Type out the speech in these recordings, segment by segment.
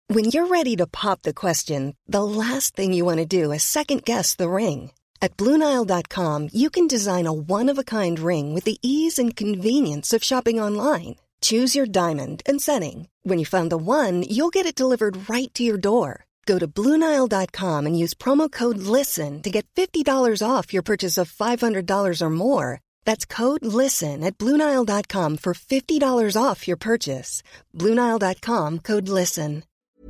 When you're ready to pop the question, the last thing you want to do is second-guess the ring. At BlueNile.com, you can design a one-of-a-kind ring with the ease and convenience of shopping online. Choose your diamond and setting. When you find the one, you'll get it delivered right to your door. Go to BlueNile.com and use promo code LISTEN to get $50 off your purchase of $500 or more. That's code LISTEN at BlueNile.com for $50 off your purchase. BlueNile.com, code LISTEN.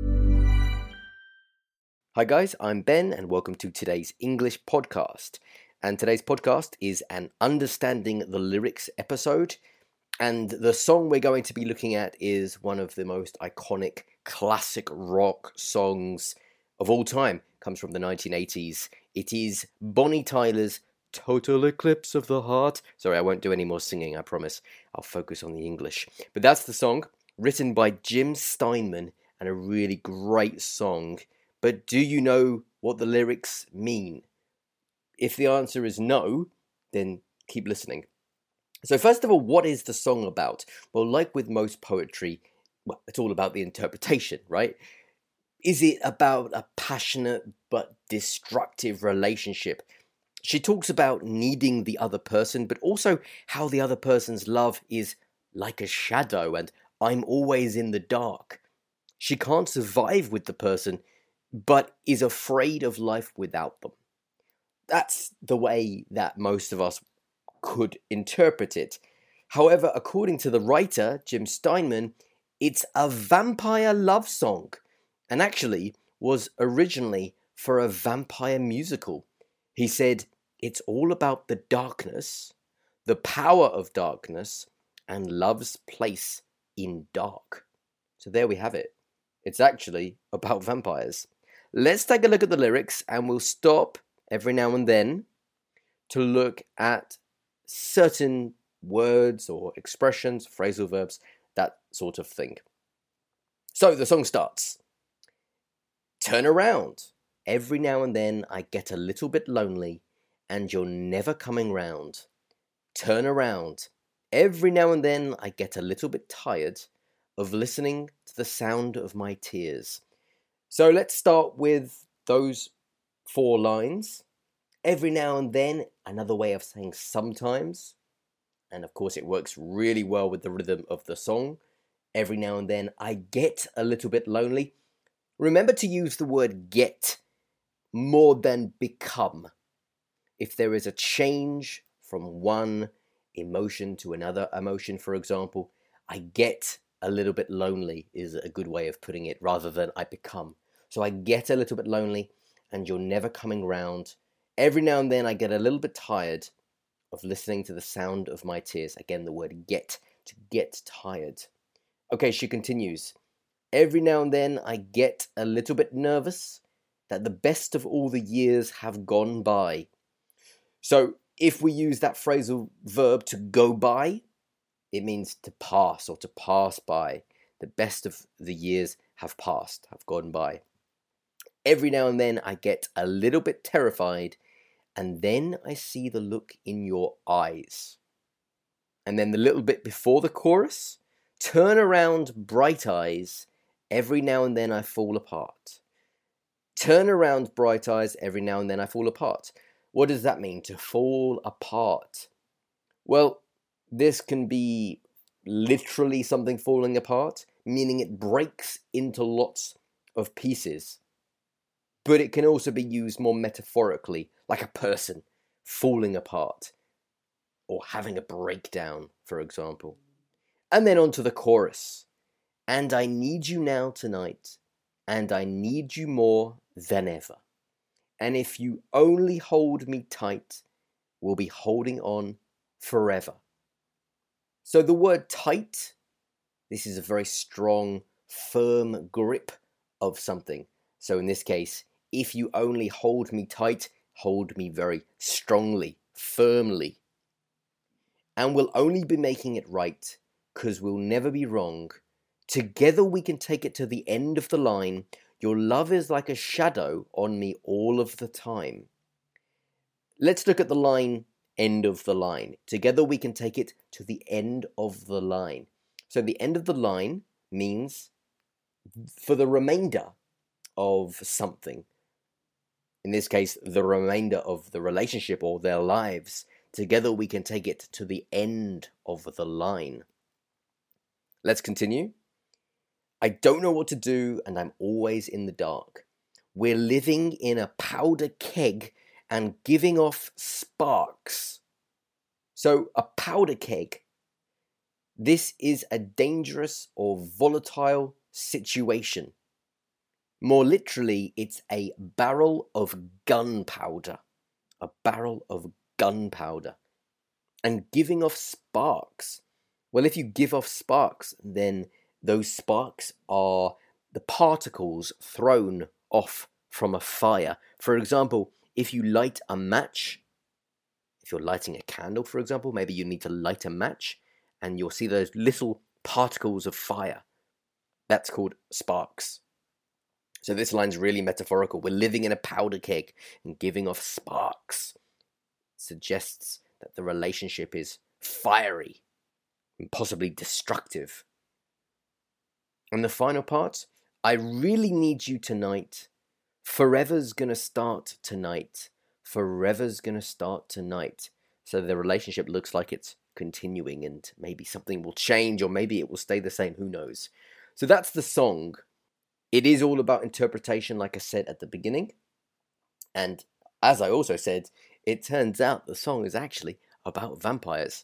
Hi guys, I'm Ben and welcome to today's English podcast. And today's podcast is an Understanding the Lyrics episode. And the song we're going to be looking at is one of the most iconic classic rock songs of all time. It comes from the 1980s. It is Bonnie Tyler's Total Eclipse of the Heart. Sorry, I won't do any more singing, I promise. I'll focus on the English. But that's the song, written by Jim Steinman, and a really great song. But do you know what the lyrics mean? If the answer is no, then keep listening. So first of all, what is the song about? Well, like with most poetry, well, it's all about the interpretation, right? Is it about a passionate but destructive relationship? She talks about needing the other person, but also how the other person's love is like a shadow and I'm always in the dark. She can't survive with the person, but is afraid of life without them. That's the way that most of us could interpret it. However, according to the writer, Jim Steinman, it's a vampire love song, and actually was originally for a vampire musical. He said, it's all about the darkness, the power of darkness, and love's place in dark. So there we have it. It's actually about vampires. Let's take a look at the lyrics, and we'll stop every now and then to look at certain words or expressions, phrasal verbs, that sort of thing. So the song starts. Turn around. Every now and then I get a little bit lonely and you're never coming round. Turn around. Every now and then I get a little bit tired of listening to the sound of my tears. So let's start with those 4 lines. Every now and then, another way of saying sometimes. And of course it works really well with the rhythm of the song. Every now and then I get a little bit lonely. Remember to use the word get more than become. If there is a change from one emotion to another emotion, for example, I get a little bit lonely is a good way of putting it, rather than I become. So I get a little bit lonely and you're never coming round. Every now and then I get a little bit tired of listening to the sound of my tears. Again, the word get, to get tired. Okay, she continues. Every now and then I get a little bit nervous that the best of all the years have gone by. So if we use that phrasal verb to go by, it means to pass or to pass by. The best of the years have passed, have gone by. Every now and then I get a little bit terrified, and then I see the look in your eyes. And then the little bit before the chorus, turn around, bright eyes, every now and then I fall apart. Turn around, bright eyes, every now and then I fall apart. What does that mean, to fall apart? Well, this can be literally something falling apart, meaning it breaks into lots of pieces. But it can also be used more metaphorically, like a person falling apart or having a breakdown, for example. And then on to the chorus. And I need you now tonight, and I need you more than ever. And if you only hold me tight, we'll be holding on forever. So the word tight, this is a very strong, firm grip of something. So in this case, if you only hold me tight, hold me very strongly, firmly. And we'll only be making it right, 'cause we'll never be wrong. Together we can take it to the end of the line. Your love is like a shadow on me all of the time. Let's look at the line, end of the line. Together we can take it to the end of the line. So the end of the line means for the remainder of something. In this case, the remainder of the relationship or their lives. Together we can take it to the end of the line. Let's continue. I don't know what to do and I'm always in the dark. We're living in a powder keg and giving off sparks. So a powder keg. This is a dangerous or volatile situation. More literally, it's a barrel of gunpowder. A barrel of gunpowder. And giving off sparks. Well, if you give off sparks, then those sparks are the particles thrown off from a fire. For example, if you light a match, if you're lighting a candle, for example, maybe you need to light a match, and you'll see those little particles of fire. That's called sparks. So this line's really metaphorical. We're living in a powder keg and giving off sparks. It suggests that the relationship is fiery and possibly destructive. And the final part, I really need you tonight. Forever's gonna start tonight. Forever's gonna start tonight. So the relationship looks like it's continuing and maybe something will change or maybe it will stay the same, who knows. So that's the song. It is all about interpretation, like I said at the beginning. And as I also said, it turns out the song is actually about vampires.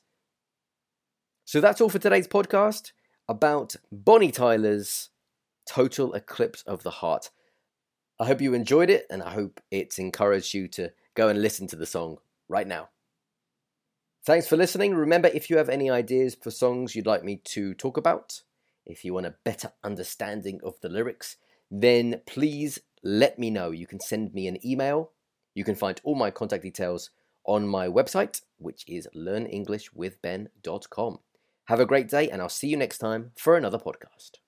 So that's all for today's podcast about Bonnie Tyler's Total Eclipse of the Heart. I hope you enjoyed it and I hope it's encouraged you to go and listen to the song right now. Thanks for listening. Remember, if you have any ideas for songs you'd like me to talk about, if you want a better understanding of the lyrics, then please let me know. You can send me an email. You can find all my contact details on my website, which is learnenglishwithben.com. Have a great day, and I'll see you next time for another podcast.